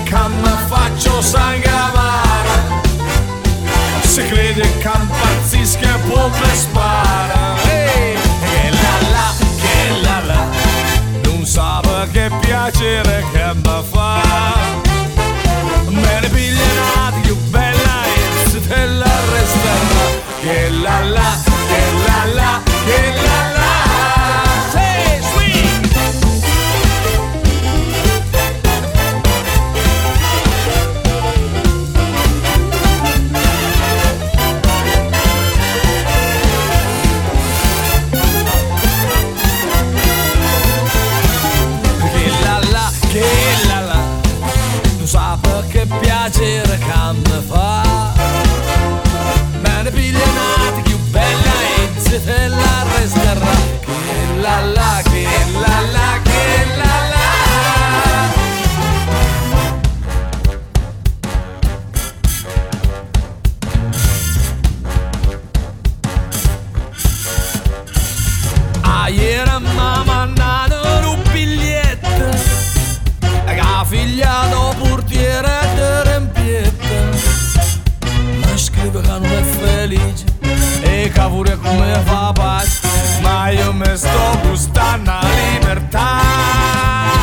che mi faccio sangravare, se crede che impazzisco e poi mi spara. Che la la, non sa che piacere che mi fa. Me ne piglia una più bella e se te la resterà. Che la la, che la la, che la la. Say sweet. Che la la, non sa che piacere che mi fa. Me ne piglia una più bella e se te la resterà. Che la la, che la la, che la la. Ieri mi mandato un biglietto, la figlia do portiere di rempietta. Mi scrive che non è felice e che pure come fa pace, ma io mi sto gustando la libertà.